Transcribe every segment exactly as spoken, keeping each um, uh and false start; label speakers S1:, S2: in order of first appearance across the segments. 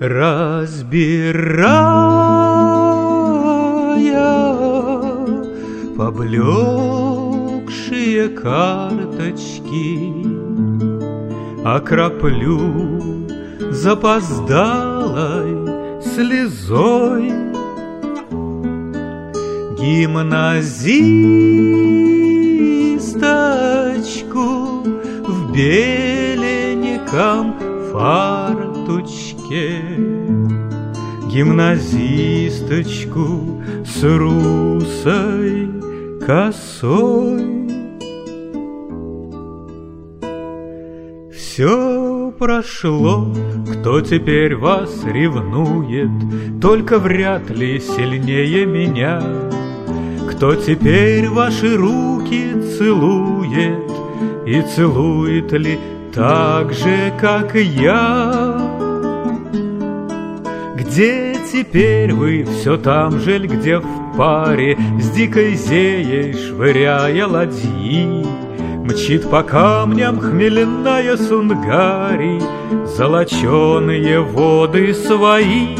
S1: Разбирая поблекшие карточки, окроплю запоздалой слезой гимназисточку в беленьком фартучке, гимназисточку с русой косой. Все прошло, кто теперь вас ревнует, только вряд ли сильнее меня. Кто теперь ваши руки целует, и целует ли так же, как и я? Где теперь вы, все там же, где в паре с дикой зеей, швыряя ладьи, мчит по камням хмельная Сунгари, золоченые воды свои?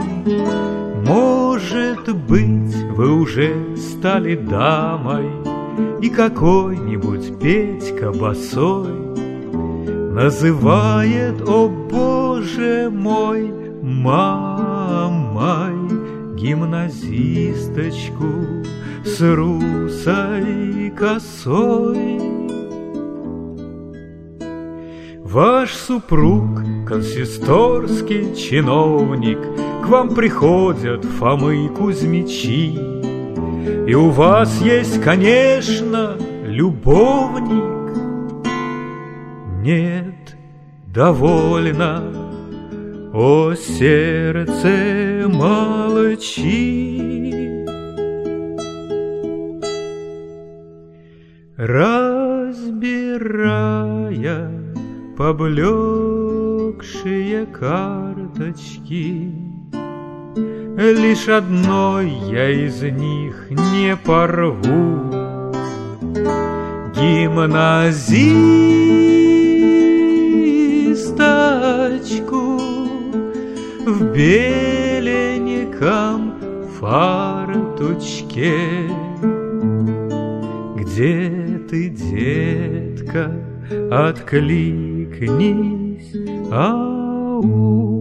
S1: Может быть, вы уже стали дамой, и какой-нибудь Петька босой называет, о Боже мой, мамой гимназисточку с русой косой. Ваш супруг, консисторский чиновник, к вам приходят Фомы Кузьмичи, и у вас есть, конечно, любовник. Нет, довольно, о сердце, молчи. Разбирая поблекшие карточки, лишь одной я из них не порву. Гимназисточку в беленьком фартучке. Где ты, детка, откликнись, ау.